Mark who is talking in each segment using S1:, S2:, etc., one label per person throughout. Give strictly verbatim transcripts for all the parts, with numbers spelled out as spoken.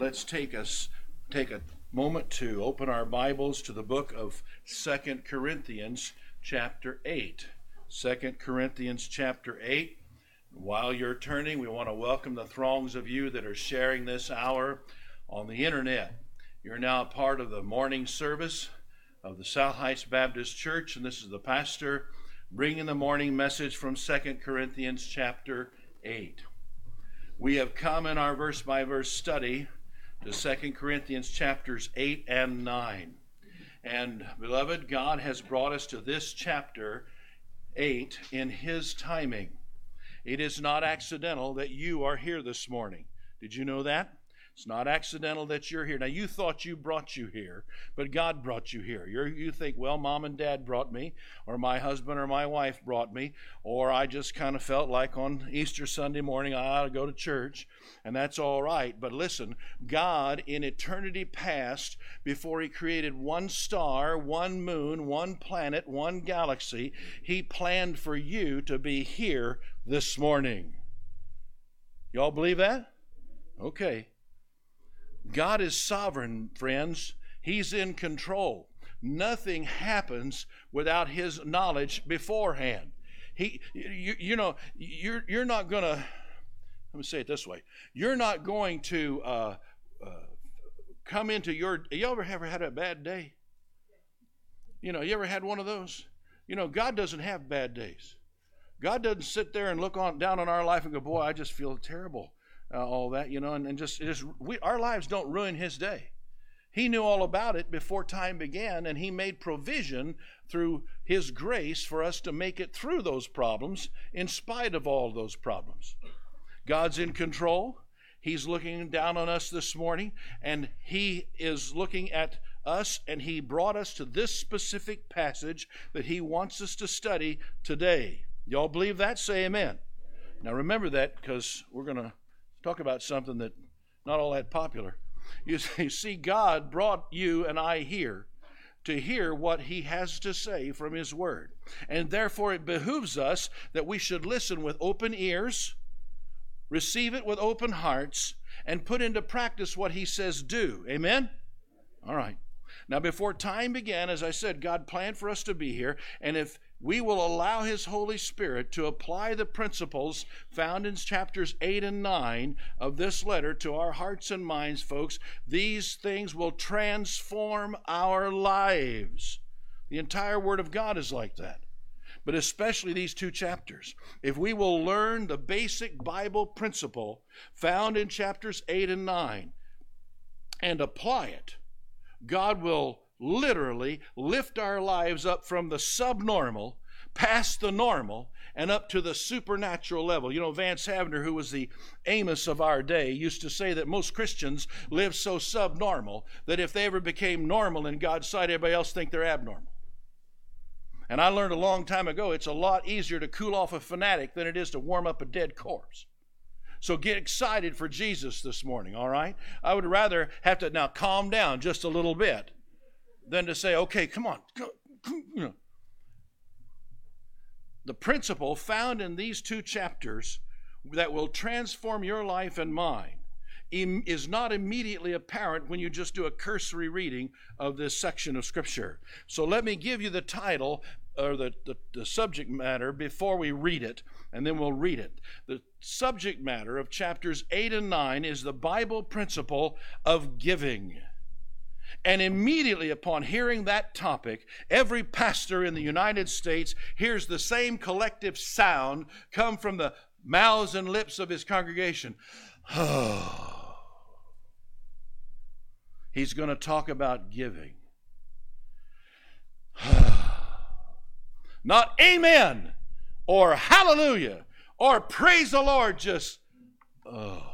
S1: let's take us take a moment to open our Bibles to the book of Second Corinthians chapter eight. Second Corinthians chapter eight. While you're turning, we want to welcome the throngs of you that are sharing this hour on the internet. You're now a part of the morning service of the South Heights Baptist Church, and this is the pastor bringing the morning message from Second Corinthians chapter eight. We have come in our verse-by-verse study to Second Corinthians chapters eight and nine. And beloved, God has brought us to this chapter eight in His timing. It is not accidental that you are here this morning. Did you know that? It's not accidental that you're here. Now, you thought you brought you here, but God brought you here. You're, you think, well, mom and dad brought me, or my husband or my wife brought me, or I just kind of felt like on Easter Sunday morning I ought to go to church, and that's all right. But listen, God in eternity past, before He created one star, one moon, one planet, one galaxy, He planned for you to be here this morning. Y'all believe that? Okay. God is sovereign, friends. He's in control. Nothing happens without His knowledge beforehand. He, you, you know, you're you're not going to. Let me say it this way: you're not going to uh, uh, come into your. You ever ever had a bad day? You know, you ever had one of those? You know, God doesn't have bad days. God doesn't sit there and look on down on our life and go, "Boy, I just feel terrible." Uh, all that, you know, and, and just, just we, our lives don't ruin His day. He knew all about it before time began, and He made provision through His grace for us to make it through those problems in spite of all those problems. God's in control. He's looking down on us this morning, and He is looking at us, and He brought us to this specific passage that He wants us to study today. Y'all believe that? Say amen. Now remember that, because we're going to talk about something that not all that popular. You see, God brought you and I here to hear what He has to say from His Word. And therefore it behooves us that we should listen with open ears, receive it with open hearts, and put into practice what He says do. Amen? All right. Now, before time began, as I said, God planned for us to be here, and if we will allow His Holy Spirit to apply the principles found in chapters eight and nine of this letter to our hearts and minds, folks, these things will transform our lives. The entire Word of God is like that, but especially these two chapters. If we will learn the basic Bible principle found in chapters eight and nine and apply it, God will literally lift our lives up from the subnormal, past the normal, and up to the supernatural level. You know, Vance Havner, who was the Amos of our day, used to say that most Christians live so subnormal that if they ever became normal in God's sight, everybody else think they're abnormal. And I learned a long time ago, it's a lot easier to cool off a fanatic than it is to warm up a dead corpse. So get excited for Jesus this morning, all right? I would rather have to now calm down just a little bit than to say, okay, come on. You know. The principle found in these two chapters that will transform your life and mine is not immediately apparent when you just do a cursory reading of this section of Scripture. So let me give you the title or the, the, the subject matter before we read it, and then we'll read it. The subject matter of chapters eight and nine is the Bible principle of giving. And immediately upon hearing that topic, every pastor in the United States hears the same collective sound come from the mouths and lips of his congregation. He's going to talk about giving. Not amen or hallelujah or praise the Lord, just oh.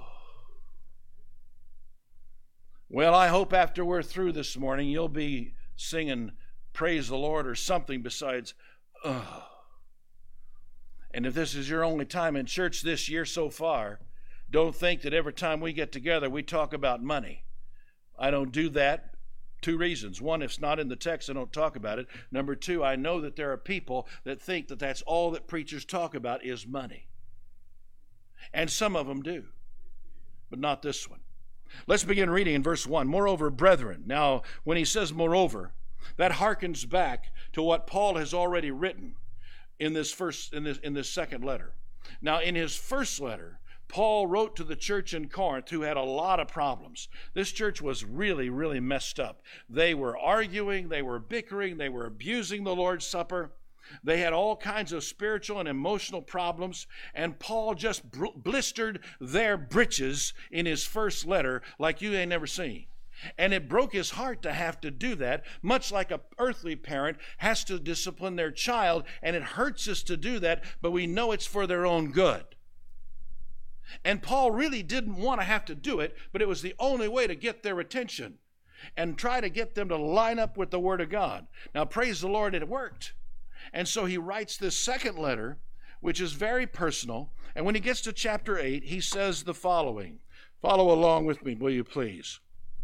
S1: Well, I hope after we're through this morning, you'll be singing praise the Lord or something besides oh. And if this is your only time in church this year so far, don't think that every time we get together we talk about money. I don't do that. Two reasons. One, if it's not in the text, I don't talk about it. Number two, I know that there are people that think that that's all that preachers talk about is money. And some of them do, but not this one. Let's begin reading in verse one. Moreover, brethren. Now, when he says moreover, that harkens back to what Paul has already written in this first in this in this second letter. Now, in his first letter, Paul wrote to the church in Corinth, who had a lot of problems. This church was really, really messed up. They were arguing, they were bickering, they were abusing the Lord's Supper. They had all kinds of spiritual and emotional problems, and Paul just blistered their britches in his first letter like you ain't never seen. And it broke his heart to have to do that, much like an earthly parent has to discipline their child, and it hurts us to do that, but we know it's for their own good. And Paul really didn't want to have to do it, but it was the only way to get their attention and try to get them to line up with the Word of God. Now, praise the Lord, it worked. And so he writes this second letter, which is very personal. And when he gets to chapter eight, he says the following. Follow along with me, will you please?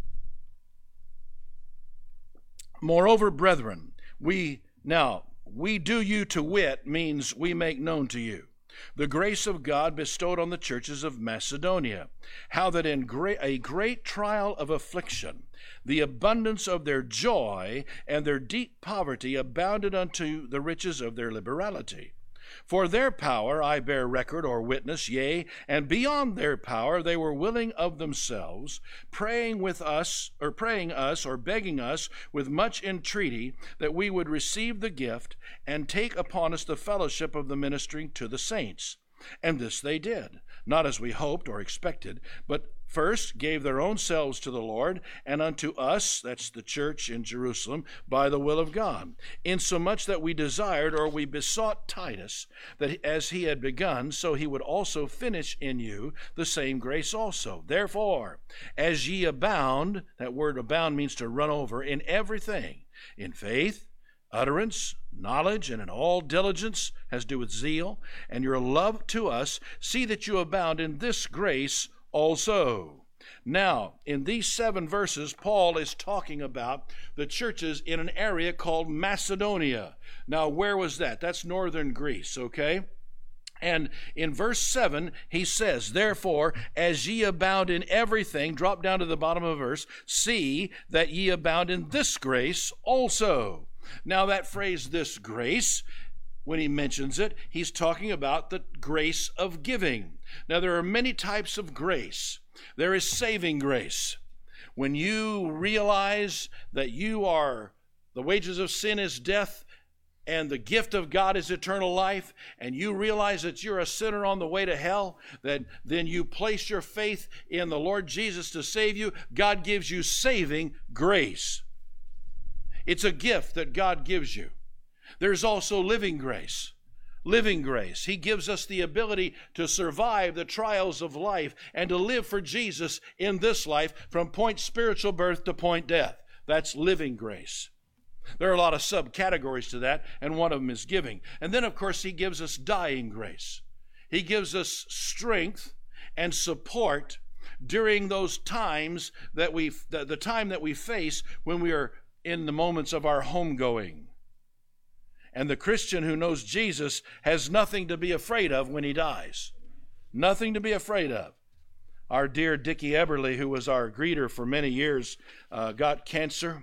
S1: Moreover, brethren, we, now, we do you to wit means we make known to you the grace of God bestowed on the churches of Macedonia, how that in great, a great trial of affliction, the abundance of their joy and their deep poverty abounded unto the riches of their liberality. For their power I bear record or witness, yea, and beyond their power they were willing of themselves, praying with us, or praying us, or begging us with much entreaty that we would receive the gift and take upon us the fellowship of the ministering to the saints. And this they did, not as we hoped or expected, but first gave their own selves to the Lord, and unto us, that's the church in Jerusalem, by the will of God, insomuch that we desired, or we besought Titus, that as he had begun, so he would also finish in you the same grace also. Therefore, as ye abound, that word abound means to run over, in everything, in faith, utterance, knowledge, and in all diligence, has to do with zeal, and your love to us, see that you abound in this grace also. Now, in these seven verses, Paul is talking about the churches in an area called Macedonia. Now, where was that? That's northern Greece, okay? And in verse seven, he says, therefore, as ye abound in everything, drop down to the bottom of the verse, see that ye abound in this grace also. Now, that phrase, this grace, when he mentions it, he's talking about the grace of giving. Now, there are many types of grace. There is saving grace. When you realize that you are, the wages of sin is death, and the gift of God is eternal life, and you realize that you're a sinner on the way to hell, that then you place your faith in the Lord Jesus to save you, God gives you saving grace. It's a gift that God gives you. There's also living grace. Living grace. He gives us the ability to survive the trials of life and to live for Jesus in this life from point spiritual birth to point death. That's living grace. There are a lot of subcategories to that, and one of them is giving. And then, of course, he gives us dying grace. He gives us strength and support during those times that we, the, the time that we face when we are in the moments of our homegoing. And the Christian who knows Jesus has nothing to be afraid of when he dies. Nothing to be afraid of. Our dear Dickie Eberly, who was our greeter for many years, uh, got cancer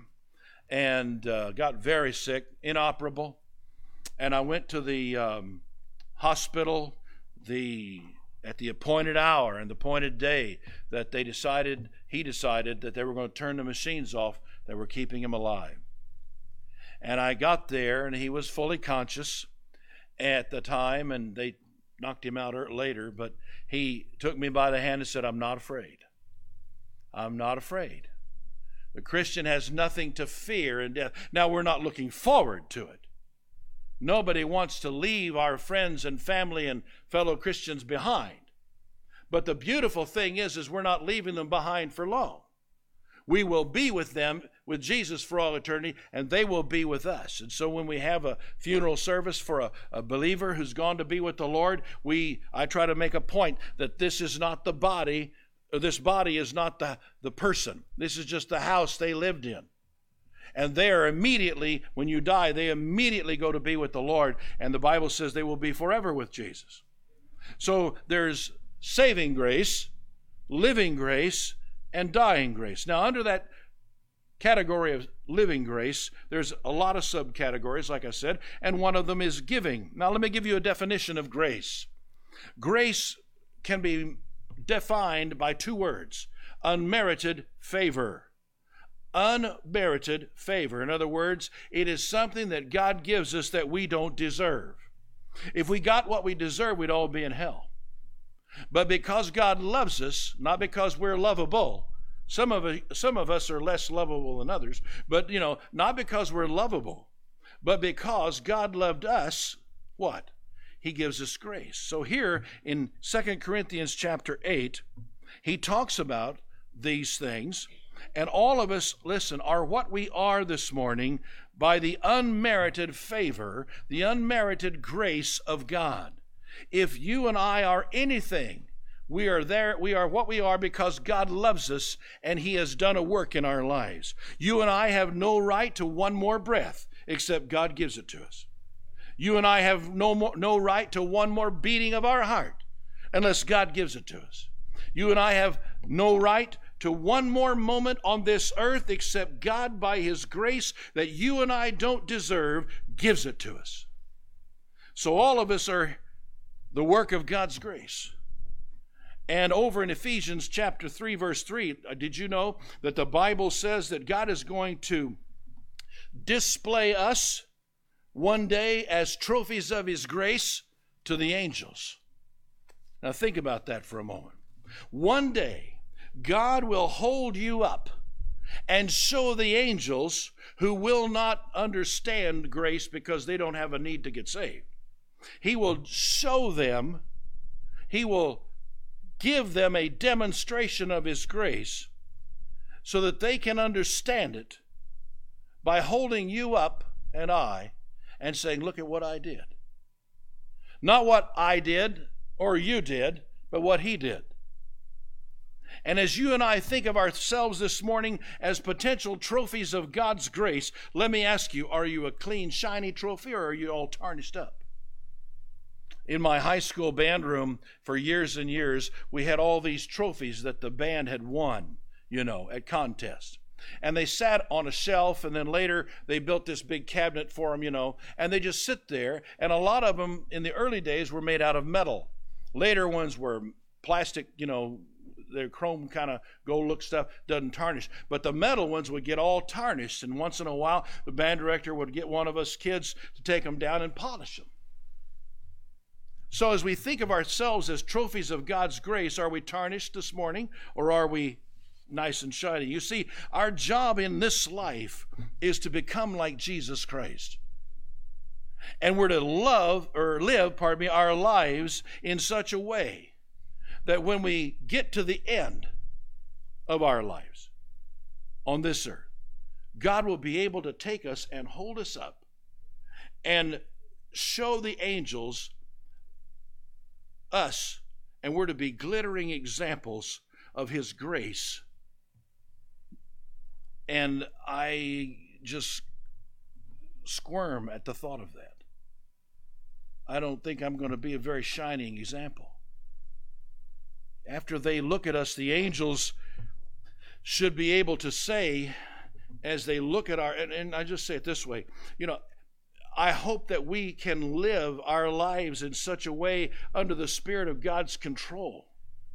S1: and uh, got very sick, inoperable. And I went to the um, hospital the at the appointed hour and the appointed day that they decided, he decided that they were going to turn the machines off that were keeping him alive. And I got there, and he was fully conscious at the time, and they knocked him out later, but he took me by the hand and said, I'm not afraid. I'm not afraid. The Christian has nothing to fear in death. Now, we're not looking forward to it. Nobody wants to leave our friends and family and fellow Christians behind. But the beautiful thing is, is we're not leaving them behind for long. We will be with them, with Jesus for all eternity, and they will be with us. And so when we have a funeral service for a, a believer who's gone to be with the Lord, we I try to make a point that this is not the body, or this body is not the, the person. This is just the house they lived in. And they are immediately, when you die, they immediately go to be with the Lord, and the Bible says they will be forever with Jesus. So there's saving grace, living grace, and dying grace. Now, under that category of living grace, there's a lot of subcategories, like I said, and one of them is giving. Now, let me give you a definition of grace. Grace can be defined by two words: unmerited favor. Unmerited favor. In other words, it is something that God gives us that we don't deserve. If we got what we deserve, we'd all be in hell. But because God loves us, not because we're lovable, some of us, some of us are less lovable than others, but, you know, not because we're lovable, but because God loved us, what? He gives us grace. So here in Second Corinthians chapter eight, he talks about these things. And all of us, listen, are what we are this morning by the unmerited favor, the unmerited grace of God. If you and I are anything, we are there, we are what we are because God loves us and He has done a work in our lives. You and I have no right to one more breath except God gives it to us. You and I have no more, no right to one more beating of our heart unless God gives it to us. You and I have no right to one more moment on this earth except God, by His grace that you and I don't deserve, gives it to us. So all of us are the work of God's grace. And over in Ephesians chapter three, verse three, did you know that the Bible says that God is going to display us one day as trophies of His grace to the angels? Now think about that for a moment. One day, God will hold you up and show the angels, who will not understand grace because they don't have a need to get saved. He will show them, He will give them a demonstration of His grace so that they can understand it by holding you up and I and saying, look at what I did. Not what I did or you did, but what He did. And as you and I think of ourselves this morning as potential trophies of God's grace, let me ask you, are you a clean, shiny trophy, or are you all tarnished up? In my high school band room for years and years, we had all these trophies that the band had won, you know, at contests. And they sat on a shelf, and then later they built this big cabinet for them, you know, and they just sit there. And a lot of them in the early days were made out of metal. Later ones were plastic, you know, their chrome kind of gold look stuff doesn't tarnish. But the metal ones would get all tarnished, and once in a while the band director would get one of us kids to take them down and polish them. So as we think of ourselves as trophies of God's grace, are we tarnished this morning, or are we nice and shiny? You see, our job in this life is to become like Jesus Christ. And we're to love or live, pardon me, our lives in such a way that when we get to the end of our lives on this earth, God will be able to take us and hold us up and show the angels us, and we're to be glittering examples of His grace. And I just squirm at the thought of that. I don't think I'm going to be a very shining example. After they look at us, the angels should be able to say, as they look at our, and, and I just say it this way, you know, I hope that we can live our lives in such a way under the Spirit of God's control,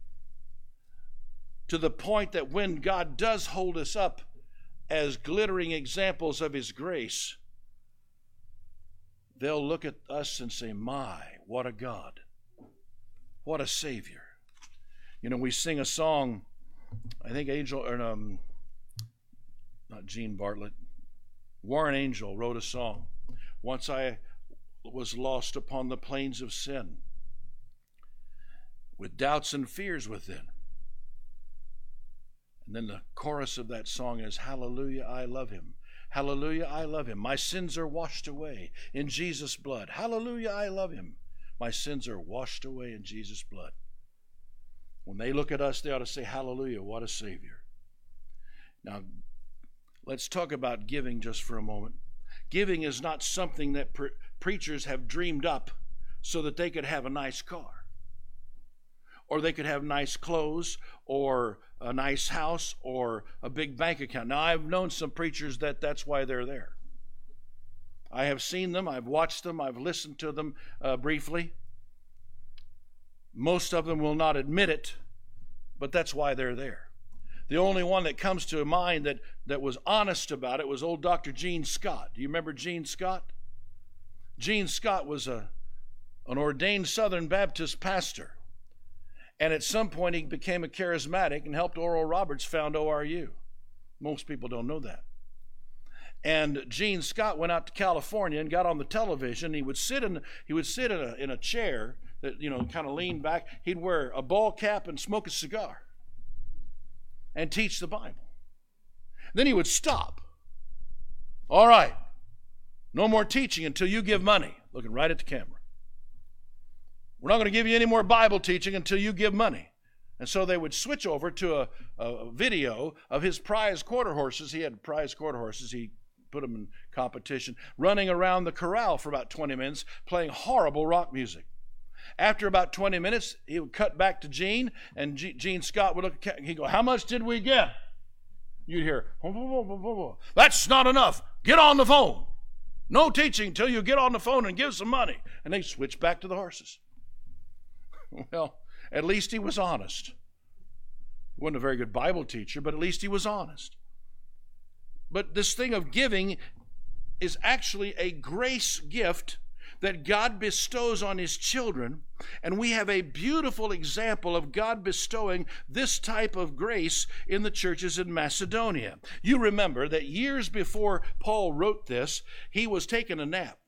S1: to the point that when God does hold us up as glittering examples of His grace, they'll look at us and say, my, what a God, what a Savior. You know, we sing a song, I think Angel, or um, not Gene Bartlett, Warren Angel wrote a song. Once I was lost upon the plains of sin, with doubts and fears within. And then the chorus of that song is, hallelujah, I love Him. Hallelujah, I love Him. My sins are washed away in Jesus' blood. Hallelujah, I love Him. My sins are washed away in Jesus' blood. When they look at us, they ought to say, hallelujah, what a Savior. Now, let's talk about giving just for a moment. Giving is not something that pre- preachers have dreamed up so that they could have a nice car, or they could have nice clothes or a nice house or a big bank account. Now, I've known some preachers that that's why they're there. I have seen them, I've watched them, I've listened to them uh, briefly. Most of them will not admit it, but that's why they're there. The only one that comes to mind that, that was honest about it was old Doctor Gene Scott. Do you remember Gene Scott? Gene Scott was a, an ordained Southern Baptist pastor. And at some point he became a charismatic and helped Oral Roberts found O R U. Most people don't know that. And Gene Scott went out to California and got on the television. He would sit in he would sit in a in a chair that, you know, kind of lean back. He'd wear a ball cap and smoke a cigar and teach the Bible. Then he would stop. All right, no more teaching until you give money. Looking right at the camera. We're not going to give you any more Bible teaching until you give money. And so they would switch over to a, a video of his prize quarter horses. He had prize quarter horses. He put them in competition, running around the corral for about twenty minutes, playing horrible rock music. After about twenty minutes, he would cut back to Gene, and G- Gene Scott would look at, he'd go, "How much did we get?" You'd hear, "That's not enough. Get on the phone. No teaching till you get on the phone and give some money." And they switch back to the horses. Well, at least he was honest. He wasn't a very good Bible teacher, but at least he was honest. But this thing of giving is actually a grace gift that God bestows on his children, and we have a beautiful example of God bestowing this type of grace in the churches in Macedonia. You remember that years before Paul wrote this, he was taking a nap.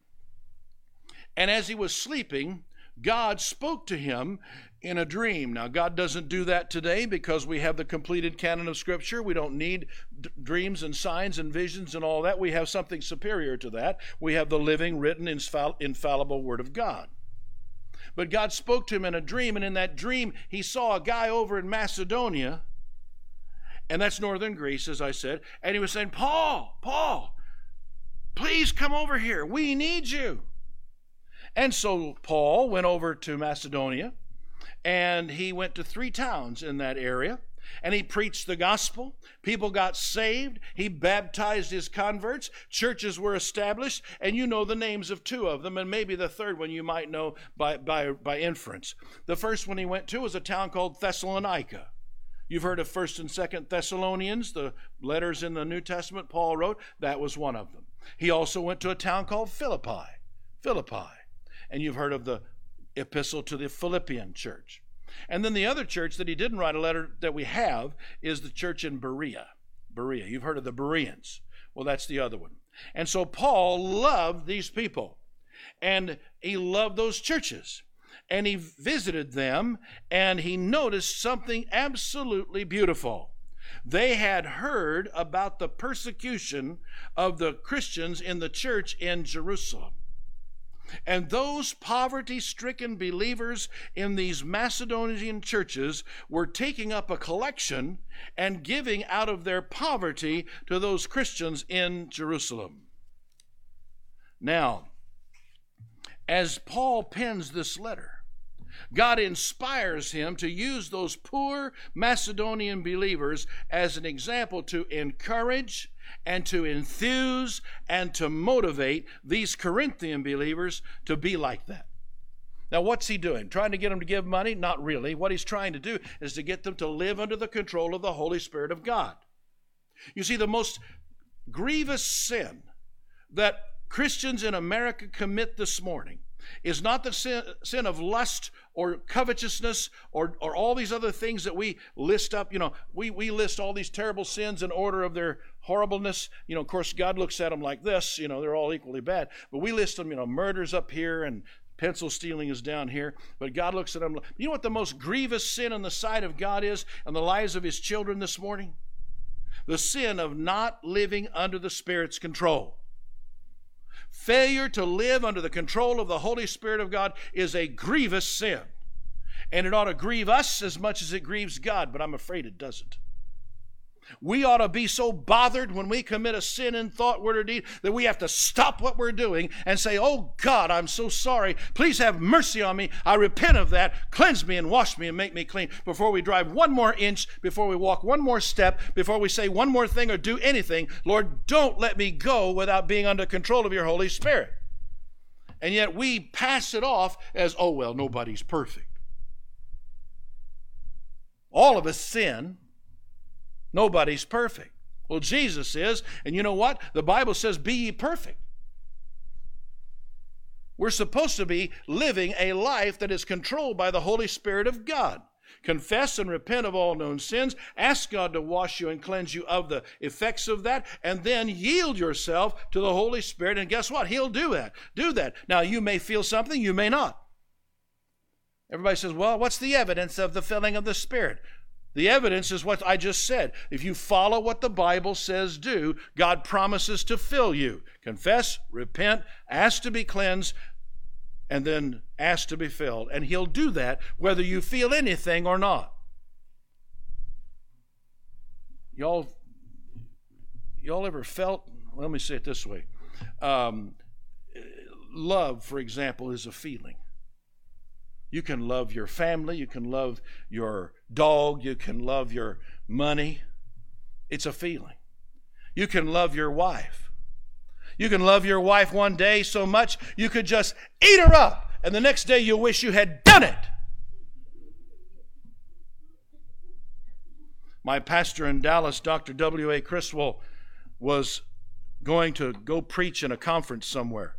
S1: And as he was sleeping, God spoke to him in a dream. Now, God doesn't do that today because we have the completed canon of Scripture. We don't need d- dreams and signs and visions and all that. We have something superior to that. We have the living, written, infall- infallible Word of God. But God spoke to him in a dream, and in that dream, he saw a guy over in Macedonia, and that's northern Greece, as I said, and he was saying, "Paul, Paul, please come over here. We need you." And so Paul went over to Macedonia, and he went to three towns in that area, and he preached the gospel. People got saved. He baptized his converts. Churches were established, and you know the names of two of them, and maybe the third one you might know by, by, by inference. The first one he went to was a town called Thessalonica. You've heard of First and Second Thessalonians, the letters in the New Testament Paul wrote. That was one of them. He also went to a town called Philippi. Philippi. And you've heard of the epistle to the Philippian church. And then the other church that he didn't write a letter that we have is the church in Berea. Berea. You've heard of the Bereans. Well, that's the other one. And so Paul loved these people. And he loved those churches. And he visited them, and he noticed something absolutely beautiful. They had heard about the persecution of the Christians in the church in Jerusalem. And those poverty-stricken believers in these Macedonian churches were taking up a collection and giving out of their poverty to those Christians in Jerusalem. Now, as Paul pens this letter, God inspires him to use those poor Macedonian believers as an example to encourage and to enthuse and to motivate these Corinthian believers to be like that. Now, what's he doing? Trying to get them to give money? Not really. What he's trying to do is to get them to live under the control of the Holy Spirit of God. You see, the most grievous sin that Christians in America commit this morning is not the sin, sin of lust or covetousness or, or all these other things that we list up. You know, we, we list all these terrible sins in order of their horribleness. You know, of course, God looks at them like this. You know, they're all equally bad. But we list them, you know, murder's up here and pencil stealing is down here. But God looks at them. You know what the most grievous sin in the sight of God is in the lives of his children this morning? The sin of not living under the Spirit's control. Failure to live under the control of the Holy Spirit of God is a grievous sin. And it ought to grieve us as much as it grieves God, but I'm afraid it doesn't. We ought to be so bothered when we commit a sin in thought, word, or deed that we have to stop what we're doing and say, oh God, I'm so sorry. Please have mercy on me. I repent of that. Cleanse me and wash me and make me clean before we drive one more inch, before we walk one more step, before we say one more thing or do anything. Lord, don't let me go without being under control of your Holy Spirit. And yet we pass it off as, oh, well, nobody's perfect. All of us sin. Nobody's perfect. Well, Jesus is, and you know what? The Bible says, be ye perfect. We're supposed to be living a life that is controlled by the Holy Spirit of God. Confess and repent of all known sins. Ask God to wash you and cleanse you of the effects of that, and then yield yourself to the Holy Spirit, and guess what? He'll do that. Do that. Now, you may feel something, you may not. Everybody says, well, what's the evidence of the filling of the Spirit? The evidence is what I just said. If you follow what the Bible says do, God promises to fill you. Confess, repent, ask to be cleansed, and then ask to be filled. And He'll do that whether you feel anything or not. Y'all, y'all ever felt, well, let me say it this way. Um, love, for example, is a feeling. You can love your family, you can love your dog, you can love your money. It's a feeling. You can love your wife. You can love your wife one day so much you could just eat her up, and the next day you wish you had done it. My pastor in Dallas, Doctor W A Criswell, was going to go preach in a conference somewhere.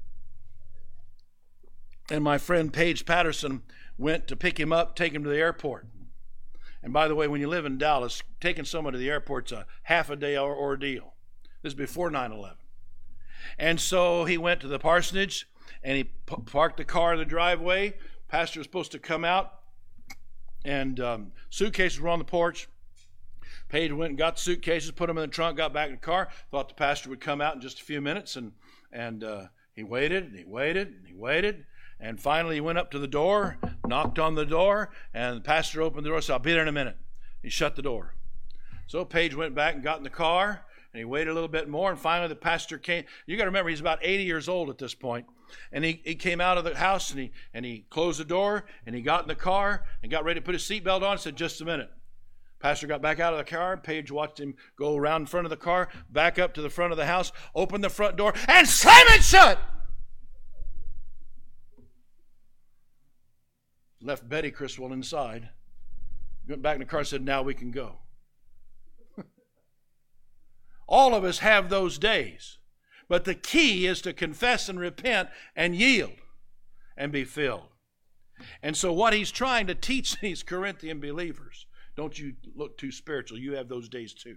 S1: And my friend Paige Patterson went to pick him up, take him to the airport. And by the way, when you live in Dallas, taking someone to the airport's a half a day ordeal. This is before nine eleven. And so he went to the parsonage, and he p- parked the car in the driveway. Pastor was supposed to come out, and um, suitcases were on the porch. Paige went and got the suitcases, put them in the trunk, got back in the car, thought the pastor would come out in just a few minutes, and, and uh, he waited, and he waited, and he waited. And finally he went up to the door, knocked on the door, and the pastor opened the door and said, I'll be there in a minute. He shut the door. So Paige went back and got in the car, and he waited a little bit more, and finally the pastor came. You got to remember, he's about eighty years old at this point. And he, he came out of the house, and he, and he closed the door, and he got in the car, and got ready to put his seatbelt on and said, just a minute. Pastor got back out of the car. Paige watched him go around in front of the car, back up to the front of the house, open the front door, and slam it shut! Left Betty Criswell inside. Went back in the car and said, now we can go. All of us have those days. But the key is to confess and repent and yield and be filled. And so what he's trying to teach these Corinthian believers, don't you look too spiritual, you have those days too.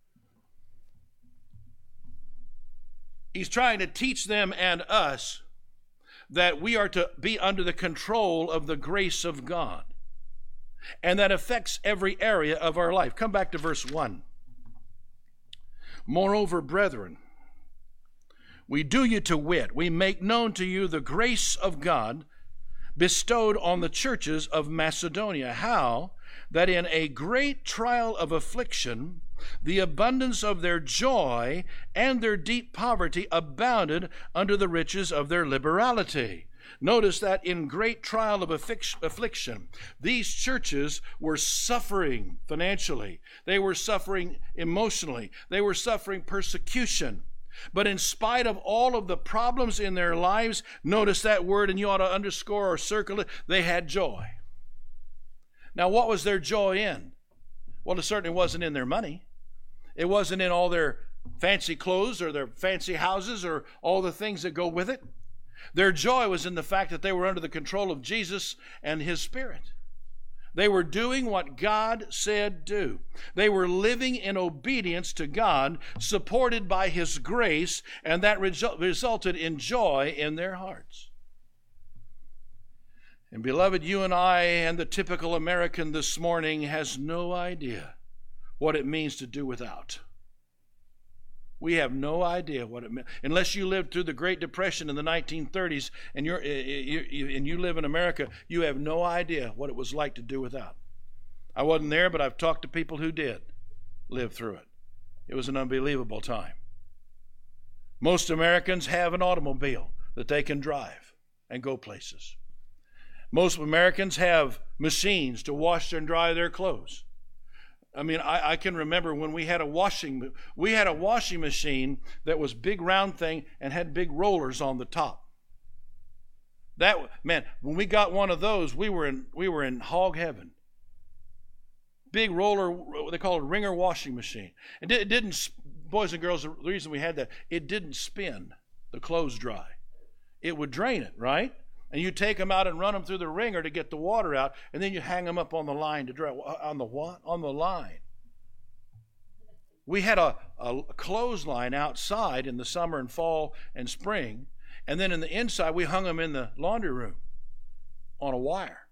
S1: He's trying to teach them and us that we are to be under the control of the grace of God. And that affects every area of our life. Come back to verse one. Moreover, brethren, we do you to wit, we make known to you the grace of God bestowed on the churches of Macedonia, how that in a great trial of affliction, the abundance of their joy and their deep poverty abounded under the riches of their liberality. Notice that in great trial of affliction, these churches were suffering financially. They were suffering emotionally. They were suffering persecution. But in spite of all of the problems in their lives, notice that word, and you ought to underscore or circle it, they had joy. Now, what was their joy in? Well, it certainly wasn't in their money. It wasn't in all their fancy clothes or their fancy houses or all the things that go with it. Their joy was in the fact that they were under the control of Jesus and His Spirit. They were doing what God said do. They were living in obedience to God, supported by His grace, and that result, resulted in joy in their hearts. And beloved, you and I and the typical American this morning has no idea what it means to do without. We have no idea what it meant. Unless you lived through the Great Depression in the nineteen thirties and, you're, and you live in America, you have no idea what it was like to do without. I wasn't there, but I've talked to people who did live through it. It was an unbelievable time. Most Americans have an automobile that they can drive and go places. Most Americans have machines to wash and dry their clothes. I mean, I, I can remember when we had a washing, we had a washing machine that was big round thing and had big rollers on the top. That, man, when we got one of those, we were in we were in hog heaven. Big roller, they call it a ringer washing machine. It, it didn't, boys and girls, the reason we had that, it didn't spin the clothes dry. It would drain it, right? And you take them out and run them through the wringer to get the water out, and then you hang them up on the line to dry. On the what? On the line. We had a, a clothesline outside in the summer and fall and spring, and then in the inside we hung them in the laundry room on a wire.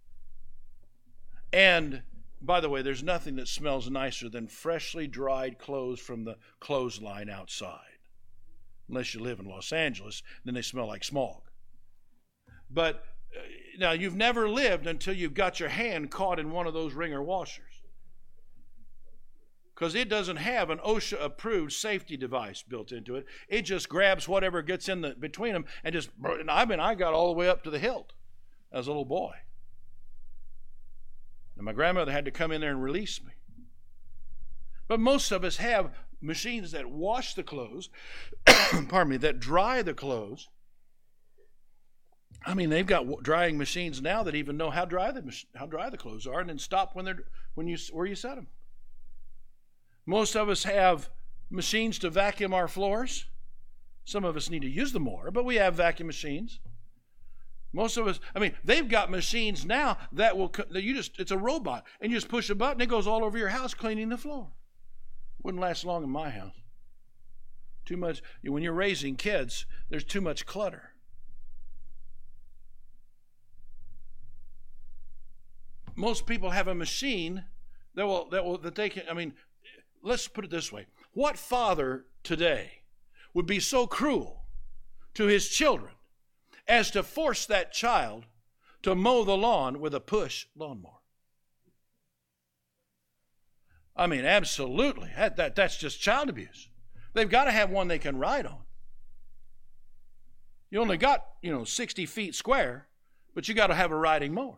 S1: And by the way, there's nothing that smells nicer than freshly dried clothes from the clothesline outside. Unless you live in Los Angeles, then they smell like smog. But uh, now you've never lived until you've got your hand caught in one of those ringer washers. Because it doesn't have an OSHA approved safety device built into it. It just grabs whatever gets in the between them and just, and I mean, I got all the way up to the hilt as a little boy. And my grandmother had to come in there and release me. But most of us have machines that wash the clothes, pardon me, that dry the clothes. I mean, they've got drying machines now that even know how dry the how dry the clothes are, and then stop when they're when you where you set them. Most of us have machines to vacuum our floors. Some of us need to use them more, but we have vacuum machines. Most of us, I mean, they've got machines now that will, that you just, it's a robot, and you just push a button, it goes all over your house cleaning the floor. Wouldn't last long in my house. Too much, when you're raising kids, there's too much clutter. Most people have a machine that will, that will, that they can, I mean, let's put it this way. What father today would be so cruel to his children as to force that child to mow the lawn with a push lawnmower? I mean, absolutely. That, that, that's just child abuse. They've got to have one they can ride on. You only got, you know, sixty feet square, but you got to have a riding mower.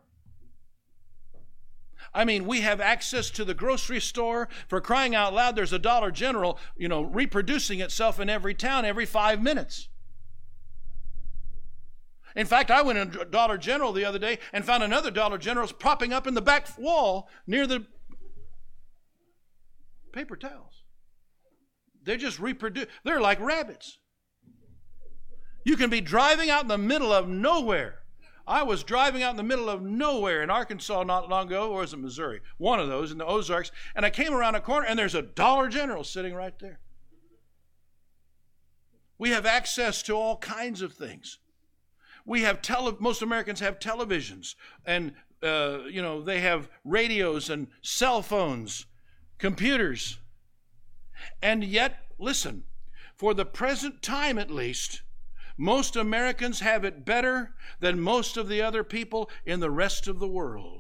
S1: I mean, we have access to the grocery store. For crying out loud, there's a Dollar General, you know, reproducing itself in every town every five minutes. In fact, I went in Dollar General the other day and found another Dollar General propping up in the back wall near the paper towels. They're just reproduce. They're like rabbits. You can be driving out in the middle of nowhere. I was driving out in the middle of nowhere in Arkansas not long ago, or was it Missouri? One of those in the Ozarks. And I came around a corner and there's a Dollar General sitting right there. We have access to all kinds of things. We have tele, most Americans have televisions, and uh, you know, they have radios and cell phones, computers. And yet, listen, for the present time at least, most Americans have it better than most of the other people in the rest of the world.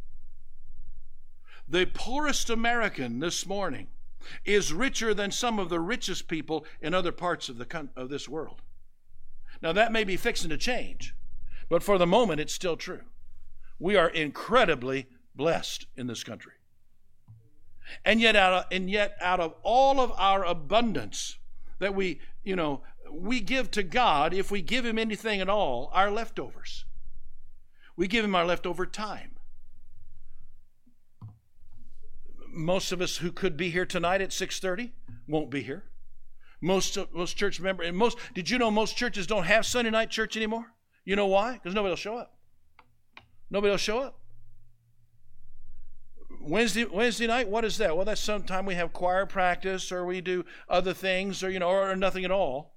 S1: The poorest American this morning is richer than some of the richest people in other parts of the of this world. Now, that may be fixing to change, but for the moment, it's still true. We are incredibly blessed in this country. And yet, out of, and yet, out of all of our abundance that we, you know, we give to God, if we give Him anything at all, our leftovers. We give Him our leftover time. Most of us who could be here tonight at six thirty won't be here. Most most church members, and most, did you know most churches don't have Sunday night church anymore? You know why? Because nobody will show up. Nobody will show up. Wednesday Wednesday night, what is that? Well, that's sometime we have choir practice, or we do other things, or you know, or nothing at all.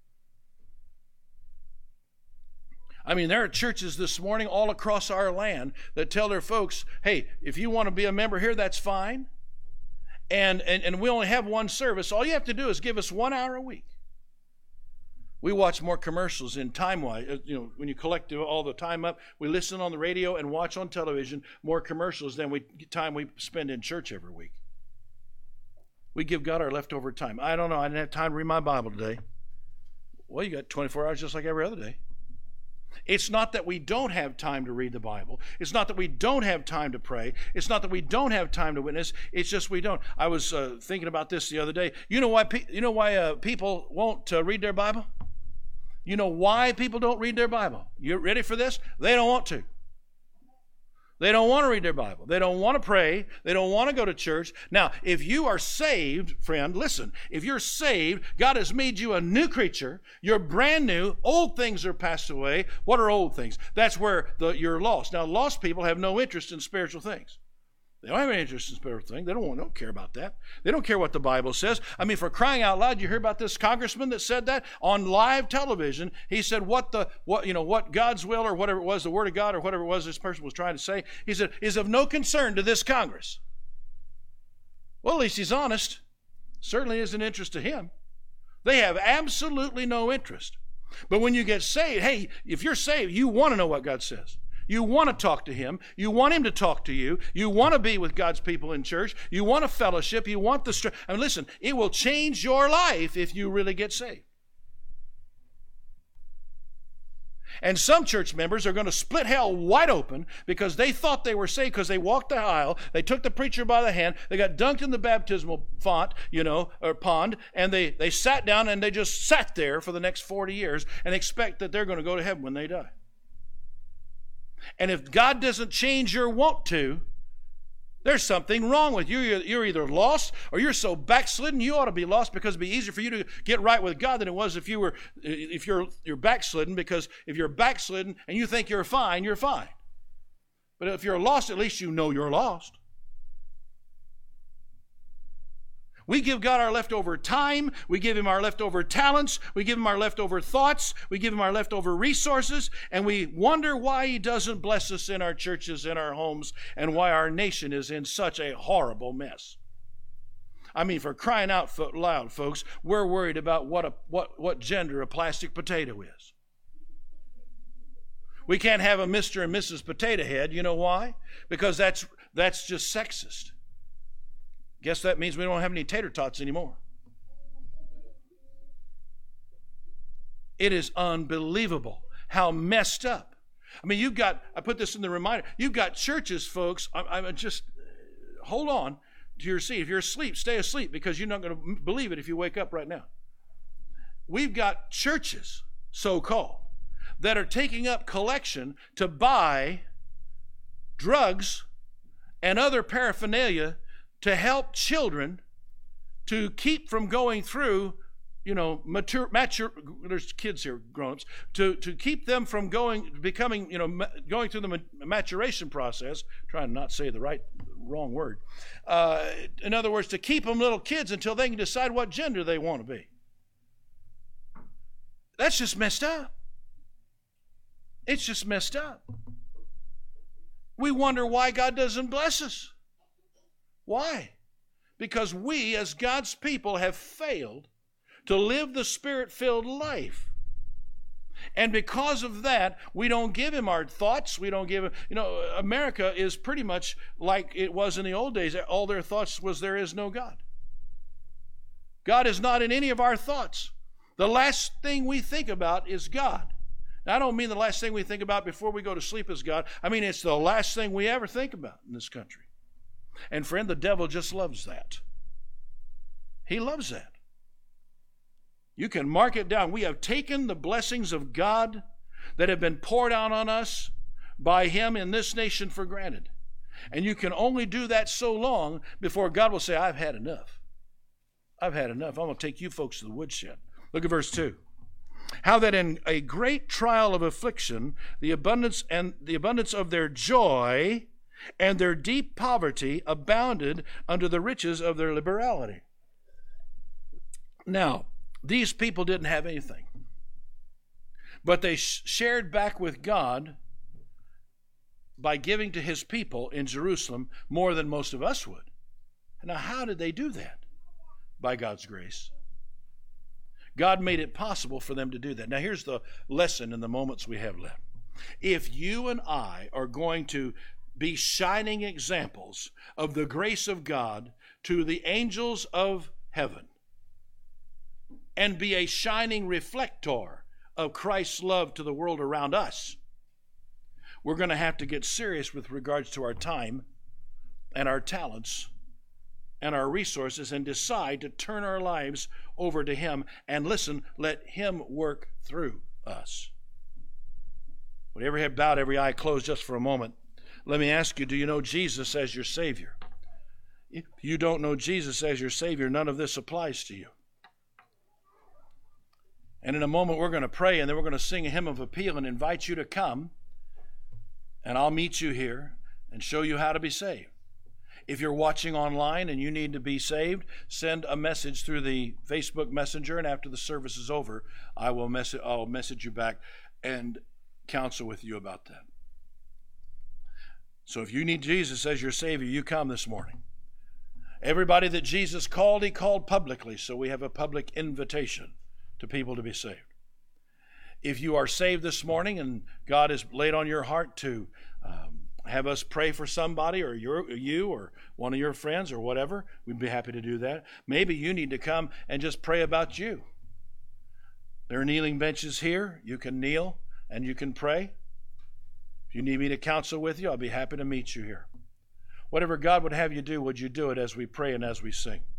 S1: I mean, there are churches this morning all across our land that tell their folks, hey, if you want to be a member here, that's fine. And, and, and we only have one service. All you have to do is give us one hour a week. We watch more commercials in time-wise. You know, when you collect all the time up, we listen on the radio and watch on television more commercials than we time we spend in church every week. We give God our leftover time. I don't know. I didn't have time to read my Bible today. Well, you got twenty-four hours just like every other day. It's not that we don't have time to read the Bible. It's not that we don't have time to pray. It's not that we don't have time to witness. It's just we don't. I was uh, thinking about this the other day. You know why? Pe- you know why uh, people won't uh, read their Bible? You know why people don't read their Bible? You ready for this? They don't want to. They don't want to read their Bible. They don't want to pray. They don't want to go to church. Now, if you are saved, friend, listen. If you're saved, God has made you a new creature. You're brand new. Old things are passed away. What are old things? That's where the, you're lost. Now, lost people have no interest in spiritual things. They don't have any interest in spiritual things. They don't, want, don't care about that. They don't care what the Bible says. I mean, for crying out loud, you hear about this congressman that said that on live television. He said what the what you know what God's will or whatever it was, the Word of God or whatever it was this person was trying to say. He said is of no concern to this Congress. Well, at least he's honest. Certainly isn't interest to him. They have absolutely no interest. But when you get saved, hey, if you're saved, you want to know what God says. You want to talk to him. You want him to talk to you. You want to be with God's people in church. You want a fellowship. You want the strength. I mean, listen, it will change your life if you really get saved. And some church members are going to split hell wide open because they thought they were saved because they walked the aisle, they took the preacher by the hand, they got dunked in the baptismal font, you know, or pond, and they, they sat down and they just sat there for the next forty years and expect that they're going to go to heaven when they die. And if God doesn't change your want to, there's something wrong with you. You're, you're either lost or you're so backslidden you ought to be lost because it'd be easier for you to get right with God than it was if you were if you're you're backslidden, because if you're backslidden and you think you're fine, you're fine. But if you're lost, at least you know you're lost. We give God our leftover time. We give him our leftover talents. We give him our leftover thoughts. We give him our leftover resources. And we wonder why he doesn't bless us in our churches, in our homes, and why our nation is in such a horrible mess. I mean, for crying out loud, folks, we're worried about what, a, what, what gender a plastic potato is. We can't have a Mister and Missus Potato Head. You know why? Because that's, that's just sexist. Guess that means we don't have any tater tots anymore. It is unbelievable how messed up. I mean, you've got, I put this in the reminder, you've got churches, folks, I, I just, hold on to your seat. If you're asleep, stay asleep because you're not going to believe it if you wake up right now. We've got churches, so-called, that are taking up collection to buy drugs and other paraphernalia to help children to keep from going through, you know, mature, mature there's kids here, grown-ups, to, to keep them from going, becoming, you know, going through the maturation process, trying to not say the right, wrong word. Uh, in other words, to keep them little kids until they can decide what gender they want to be. That's just messed up. It's just messed up. We wonder why God doesn't bless us. Why? Because we, as God's people, have failed to live the Spirit-filled life. And because of that, we don't give him our thoughts. We don't give him, you know, America is pretty much like it was in the old days. All their thoughts was there is no God. God is not in any of our thoughts. The last thing we think about is God. Now, I don't mean the last thing we think about before we go to sleep is God. I mean, it's the last thing we ever think about in this country. And friend, the devil just loves that. He loves that. You can mark it down. We have taken the blessings of God that have been poured out on us by him in this nation for granted. And you can only do that so long before God will say, I've had enough. I've had enough. I'm going to take you folks to the woodshed. Look at verse two. How that in a great trial of affliction, the abundance and the abundance of their joy and their deep poverty abounded under the riches of their liberality. Now, these people didn't have anything, but they shared back with God by giving to his people in Jerusalem more than most of us would. Now, how did they do that? By God's grace. God made it possible for them to do that. Now, here's the lesson in the moments we have left. If you and I are going to be shining examples of the grace of God to the angels of heaven and be a shining reflector of Christ's love to the world around us, we're going to have to get serious with regards to our time and our talents and our resources and decide to turn our lives over to Him and listen, let Him work through us. With every head bowed, every eye closed just for a moment, let me ask you, do you know Jesus as your Savior? If you don't know Jesus as your Savior, none of this applies to you. And in a moment we're going to pray, and then we're going to sing a hymn of appeal and invite you to come, and I'll meet you here and show you how to be saved. If you're watching online and you need to be saved, send a message through the Facebook Messenger, and after the service is over, I will message, I'll message you back and counsel with you about that. So if you need Jesus as your Savior, you come this morning. Everybody that Jesus called, He called publicly, so we have a public invitation to people to be saved. If you are saved this morning and God has laid on your heart to um, have us pray for somebody, or your, you or one of your friends or whatever, we'd be happy to do that. Maybe you need to come and just pray about you. There are kneeling benches here. You can kneel and you can pray. If you need me to counsel with you, I'll be happy to meet you here. Whatever God would have you do, would you do it as we pray and as we sing?